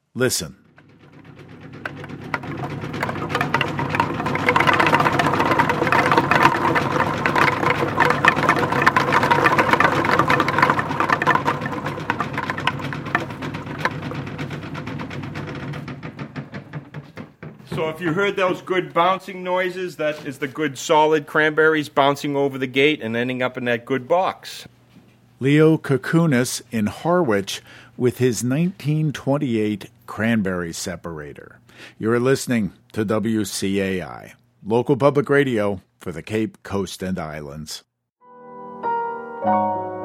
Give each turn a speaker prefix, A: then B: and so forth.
A: Listen.
B: So if you heard those good bouncing noises, that is the good solid cranberries bouncing over the gate and ending up in that good box.
A: Leo Koukounis in Harwich with his 1928 cranberry separator. You're listening to WCAI, local public radio for the Cape Coast and Islands.